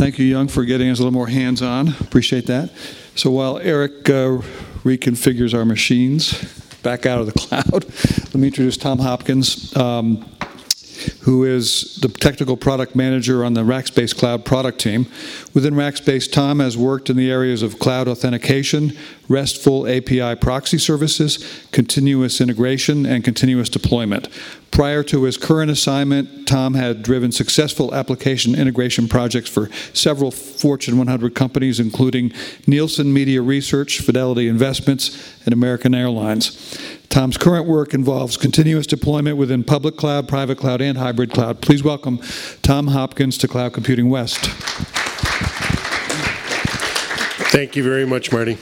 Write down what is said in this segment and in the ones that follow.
Thank you, Young, for getting us a little more hands-on. Appreciate that. So while Eric reconfigures our machines back out of the cloud, let me introduce Tom Hopkins, who is the technical product manager on the Rackspace Cloud product team. Within Rackspace, Tom has worked in the areas of cloud authentication, RESTful API proxy services, continuous integration, and continuous deployment. Prior to his current assignment, Tom had driven successful application integration projects for several Fortune 100 companies, including Nielsen Media Research, Fidelity Investments, and American Airlines. Tom's current work involves continuous deployment within public cloud, private cloud, and hybrid cloud. Please welcome Tom Hopkins to Cloud Computing West. Thank you very much, Marty.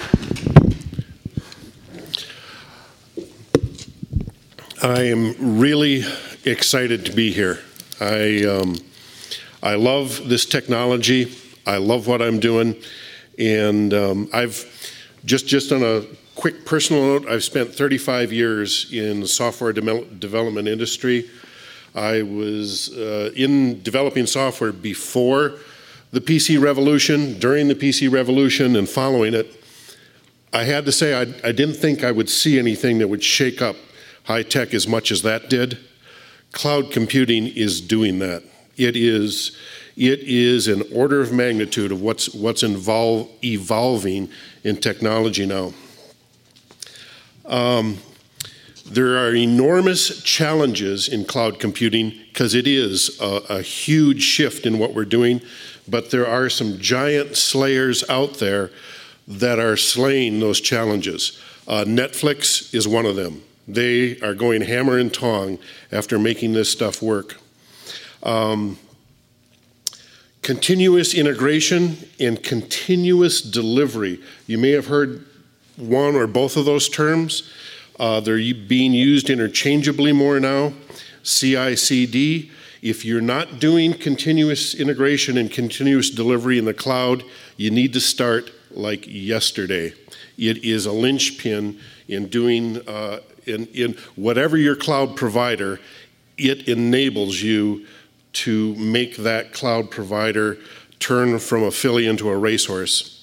I am really excited to be here. I love this technology. I love what I'm doing, and I've just on a quick personal note, I've spent 35 years in the software development industry. I was in developing software before the PC revolution, during the PC revolution, and following it. I had to say I didn't think I would see anything that would shake up high tech as much as that did. Cloud computing is doing that. It is an order of magnitude of what's evolving in technology now. There are enormous challenges in cloud computing because it is a huge shift in what we're doing, but there are some giant slayers out there that are slaying those challenges. Netflix is one of them. They are going hammer and tong after making this stuff work. Continuous integration and continuous delivery. You may have heard one or both of those terms. They're being used interchangeably more now. CI/CD. If you're not doing continuous integration and continuous delivery in the cloud, you need to start like yesterday. It is a linchpin in doing, in whatever your cloud provider, it enables you to make that cloud provider turn from a filly into a racehorse.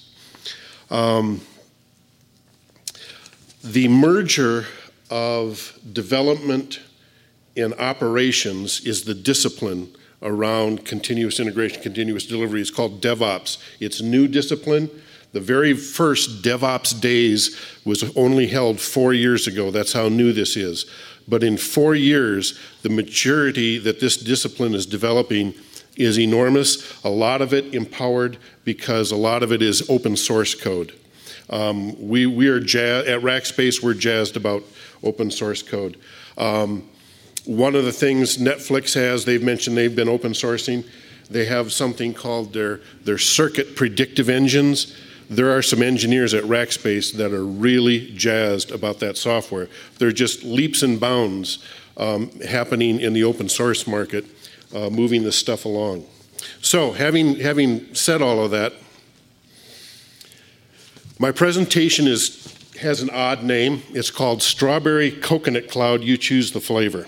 The merger of development and operations is the discipline around continuous integration, continuous delivery. It's called DevOps. It's new discipline. The very first DevOps days was only held 4 years ago. That's how new this is. But in 4 years, the maturity that this discipline is developing is enormous. A lot of it empowered because a lot of it is open source code. We are at Rackspace, we're jazzed about open source code. One of the things Netflix has, they've mentioned they've been open sourcing. They have something called their circuit predictive engines. There are some engineers at Rackspace that are really jazzed about that software. They're just leaps and bounds happening in the open source market, moving this stuff along. So having said all of that, my presentation has an odd name. It's called Strawberry Coconut Cloud, You Choose the Flavor.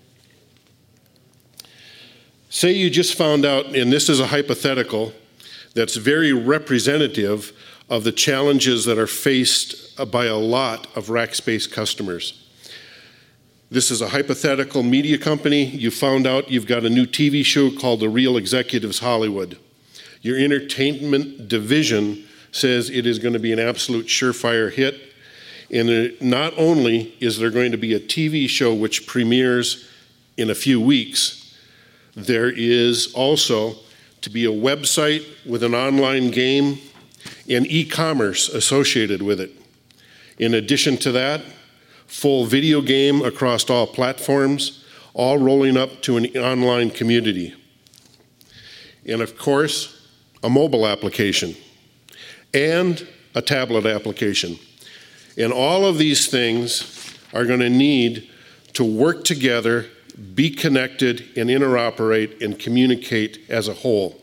Say you just found out, and this is a hypothetical that's very representative of the challenges that are faced by a lot of Rackspace customers. This is a hypothetical media company. You found out you've got a new TV show called The Real Executives Hollywood. Your entertainment division says it is going to be an absolute surefire hit. And not only is there going to be a TV show which premieres in a few weeks, there is also to be a website with an online game and e-commerce associated with it. In addition to that, full video game across all platforms, all rolling up to an online community. And of course, a mobile application and a tablet application. And all of these things are going to need to work together, be connected, and interoperate and communicate as a whole.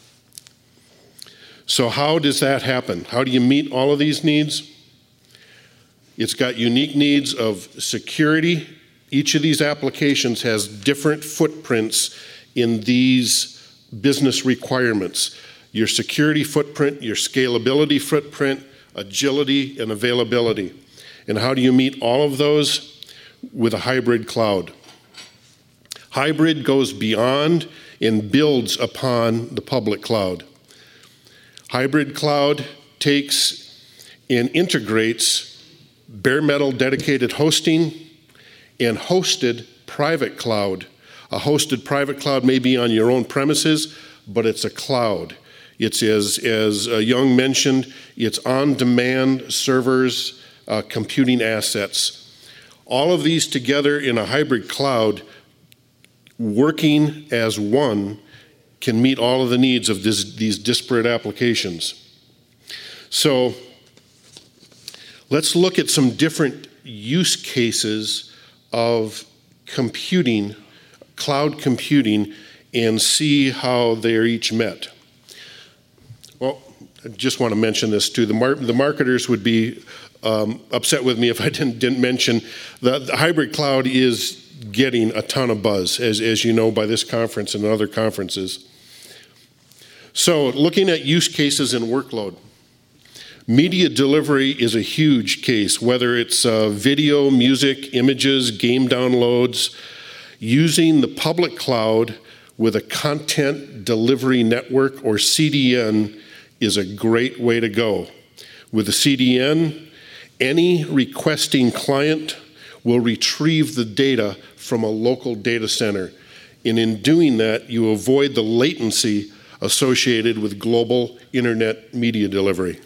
So how does that happen? How do you meet all of these needs? It's got unique needs of security. Each of these applications has different footprints in these business requirements. your security footprint, your scalability footprint, agility, and availability. And how do you meet all of those? With a hybrid cloud. Hybrid goes beyond and builds upon the public cloud. Hybrid cloud takes and integrates bare metal dedicated hosting and hosted private cloud. A hosted private cloud may be on your own premises, but it's a cloud. It's, as Young mentioned, it's on-demand servers, computing assets. All of these together in a hybrid cloud, working as one, can meet all of the needs of these disparate applications. So let's look at some different use cases of computing, cloud computing, and see how they're each met. Well, I just want to mention this too. The marketers would be upset with me if I didn't mention the hybrid cloud is getting a ton of buzz, as you know, by this conference and other conferences. So looking at use cases and workload. Media delivery is a huge case, whether it's video, music, images, game downloads. Using the public cloud with a content delivery network, or CDN, is a great way to go. With a CDN, any requesting client will retrieve the data from a local data center. And in doing that, you avoid the latency associated with global internet media delivery.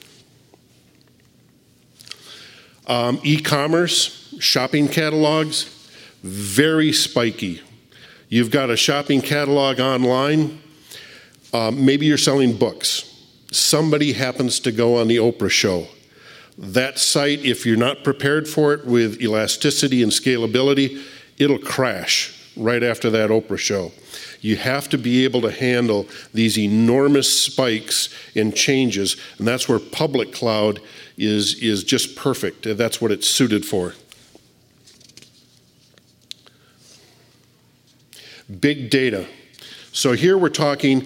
E-commerce, shopping catalogs, very spiky. You've got a shopping catalog online. Maybe you're selling books. Somebody happens to go on the Oprah show. That site, if you're not prepared for it with elasticity and scalability, it'll crash right after that Oprah show. You have to be able to handle these enormous spikes and changes, and that's where public cloud is just perfect. That's what it's suited for. Big data. So here we're talking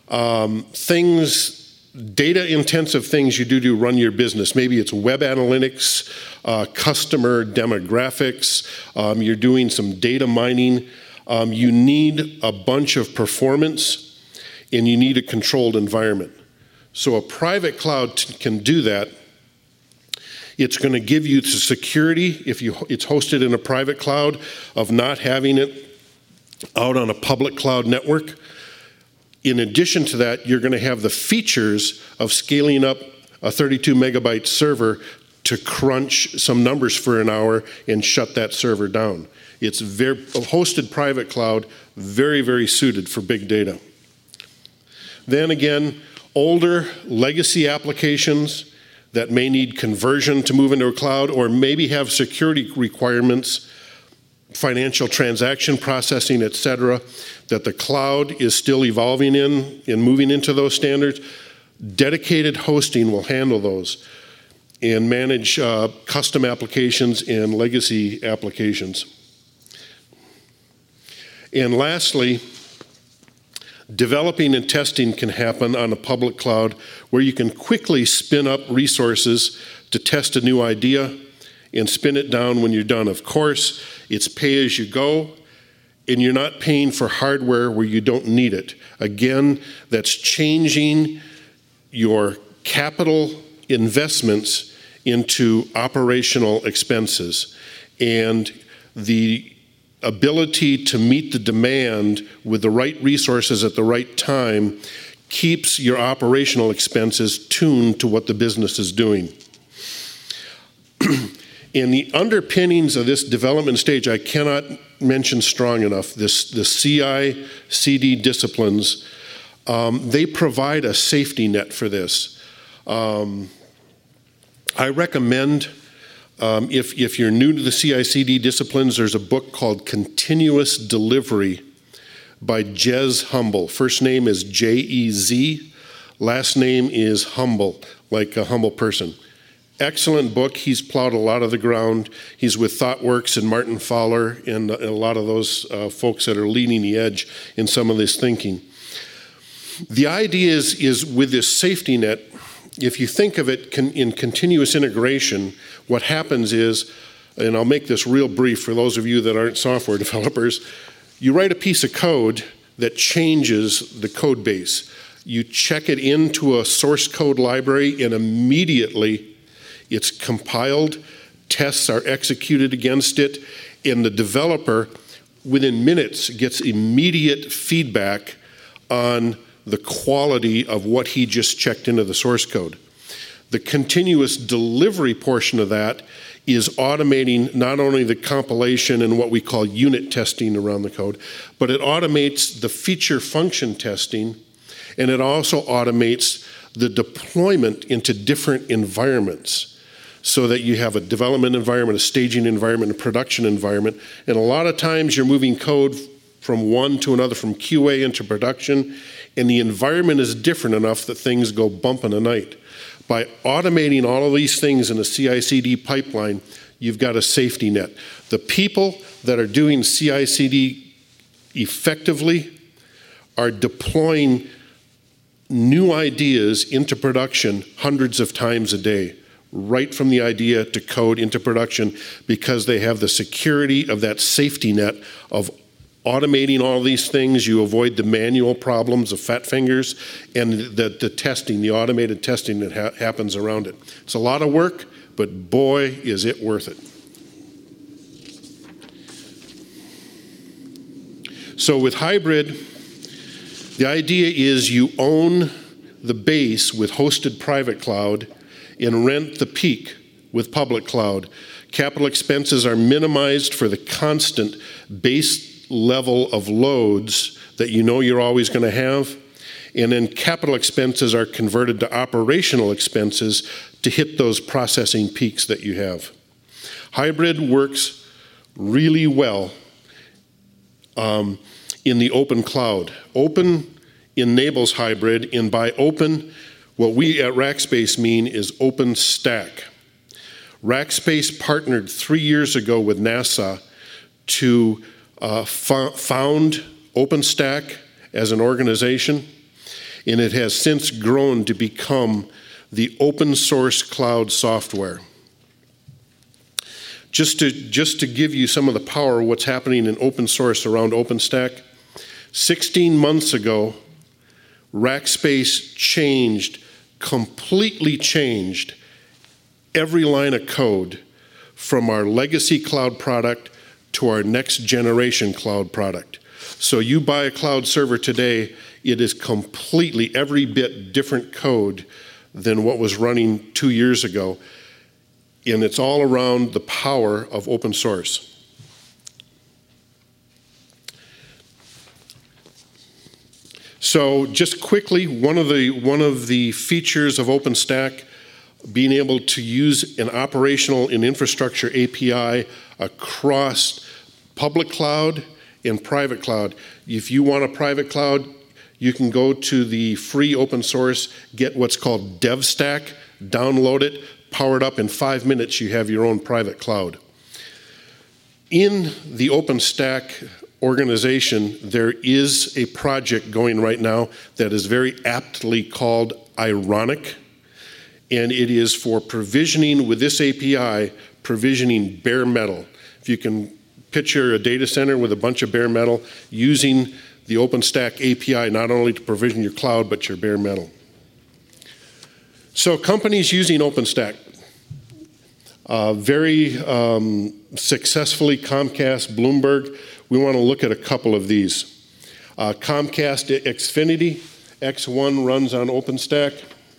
data-intensive things you do to run your business. Maybe it's web analytics, customer demographics, you're doing some data mining. You need a bunch of performance, and you need a controlled environment. So a private cloud can do that. It's going to give you the security, if it's hosted in a private cloud, of not having it out on a public cloud network. In addition to that, you're going to have the features of scaling up a 32 megabyte server to crunch some numbers for an hour and shut that server down. It's a hosted private cloud, very, very suited for big data. Then again, older legacy applications that may need conversion to move into a cloud, or maybe have security requirements, financial transaction processing, et cetera, that the cloud is still evolving in and moving into those standards. Dedicated hosting will handle those and manage custom applications and legacy applications. And lastly, developing and testing can happen on a public cloud where you can quickly spin up resources to test a new idea and spin it down when you're done. Of course, it's pay as you go, and you're not paying for hardware where you don't need it. Again, that's changing your capital investments into operational expenses. And the ability to meet the demand with the right resources at the right time keeps your operational expenses tuned to what the business is doing. In the underpinnings of this development stage, I cannot mention strong enough the CI/CD disciplines. They provide a safety net for this. I recommend, if you're new to the CI/CD disciplines, there's a book called Continuous Delivery by Jez Humble. First name is J-E-Z, last name is Humble, like a humble person. Excellent book. He's plowed a lot of the ground. He's with ThoughtWorks and Martin Fowler and a lot of those folks that are leading the edge in some of this thinking. The idea is with this safety net, if you think of it in continuous integration, what happens is, and I'll make this real brief for those of you that aren't software developers, you write a piece of code that changes the code base. You check it into a source code library and immediately it's compiled, tests are executed against it, and the developer within minutes gets immediate feedback on the quality of what he just checked into the source code. The continuous delivery portion of that is automating not only the compilation and what we call unit testing around the code, but it automates the feature function testing, and it also automates the deployment into different environments so that you have a development environment, a staging environment, a production environment. And a lot of times you're moving code from one to another, from QA into production, and the environment is different enough that things go bump in the night. By automating all of these things in a CI/CD pipeline, you've got a safety net. The people that are doing CI/CD effectively are deploying new ideas into production hundreds of times a day, right from the idea to code into production, because they have the security of that safety net of automating all these things. You avoid the manual problems of fat fingers and the testing, the automated testing that happens around it. It's a lot of work, but boy, is it worth it. So with hybrid, the idea is you own the base with hosted private cloud and rent the peak with public cloud. Capital expenses are minimized for the constant base level of loads that you know you're always going to have, and then capital expenses are converted to operational expenses to hit those processing peaks that you have. Hybrid works really well in the open cloud. Open enables hybrid, and by open, what we at Rackspace mean is OpenStack. Rackspace partnered 3 years ago with NASA to found OpenStack as an organization, and it has since grown to become the open source cloud software. Just to give you some of the power of what's happening in open source around OpenStack, 16 months ago, Rackspace completely changed every line of code from our legacy cloud product to our next generation cloud product. So you buy a cloud server today, it is completely every bit different code than what was running 2 years ago. And it's all around the power of open source. So just quickly, one of the features of OpenStack, being able to use an operational and infrastructure API across public cloud and private cloud. If you want a private cloud, you can go to the free open source, get what's called DevStack, download it, power it up. In 5 minutes, you have your own private cloud. In the OpenStack organization, there is a project going right now that is very aptly called Ironic, and it is for provisioning with this API, provisioning bare metal. If you can picture a data center with a bunch of bare metal, using the OpenStack API not only to provision your cloud, but your bare metal. So companies using OpenStack, very successfully, Comcast, Bloomberg. We want to look at a couple of these. Comcast Xfinity X1 runs on OpenStack.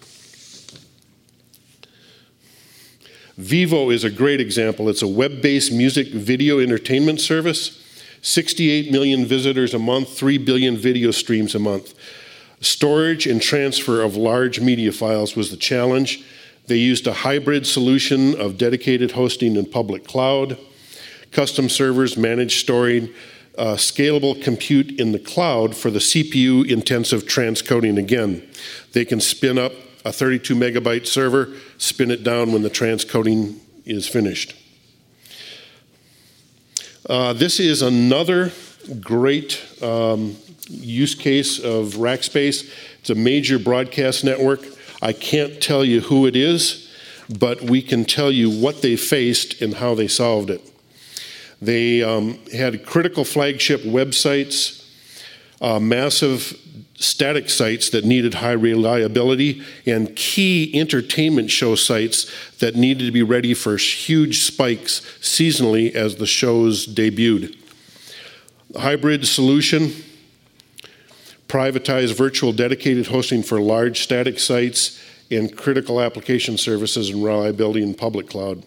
Vivo is a great example. It's a web-based music video entertainment service. 68 million visitors a month, 3 billion video streams a month. Storage and transfer of large media files was the challenge. They used a hybrid solution of dedicated hosting and public cloud, custom servers, managed storing, scalable compute in the cloud for the CPU-intensive transcoding again. They can spin up a 32 megabyte server, spin it down when the transcoding is finished. This is another great use case of Rackspace. It's a major broadcast network. I can't tell you who it is, but we can tell you what they faced and how they solved it. They had critical flagship websites, massive static sites that needed high reliability, and key entertainment show sites that needed to be ready for huge spikes seasonally as the shows debuted. The hybrid solution, privatized virtual dedicated hosting for large static sites and critical application services and reliability in public cloud.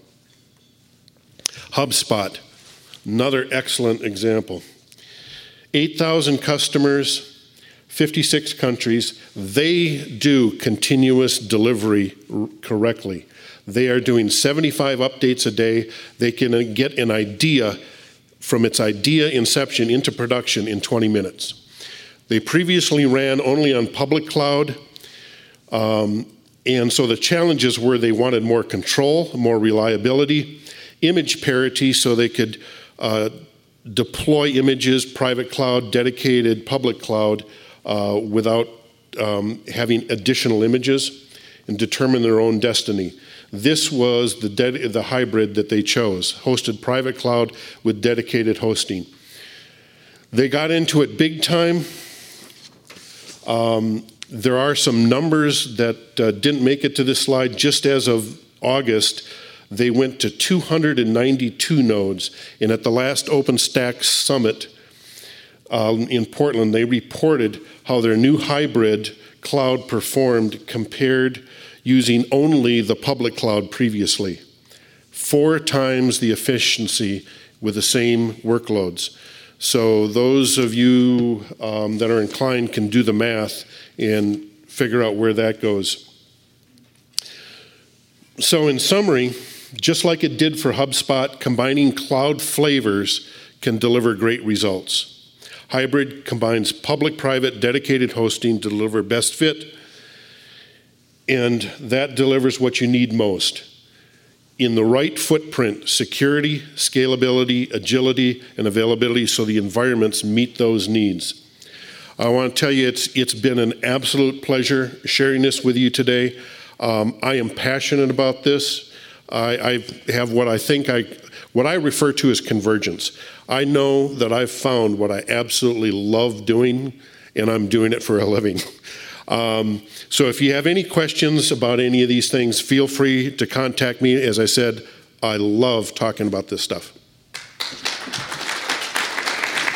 HubSpot, another excellent example. 8,000 customers, 56 countries. They do continuous delivery correctly. They are doing 75 updates a day. They can get an idea from its idea inception into production in 20 minutes. They previously ran only on public cloud, and so the challenges were they wanted more control, more reliability, image parity so they could deploy images, private cloud, dedicated public cloud, without having additional images, and determine their own destiny. This was the hybrid that they chose, hosted private cloud with dedicated hosting. They got into it big time. There are some numbers that didn't make it to this slide. Just as of August, they went to 292 nodes, and at the last OpenStack Summit in Portland, they reported how their new hybrid cloud performed compared using only the public cloud previously. 4 times the efficiency with the same workloads. So those of you that are inclined can do the math and figure out where that goes. So in summary, just like it did for HubSpot, combining cloud flavors can deliver great results. Hybrid combines public-private dedicated hosting to deliver best fit, and that delivers what you need most. In the right footprint, security, scalability, agility, and availability so the environments meet those needs. I want to tell you it's been an absolute pleasure sharing this with you today. I am passionate about this. I have what I refer to as convergence. I know that I've found what I absolutely love doing, and I'm doing it for a living. So if you have any questions about any of these things, feel free to contact me. As I said, I love talking about this stuff.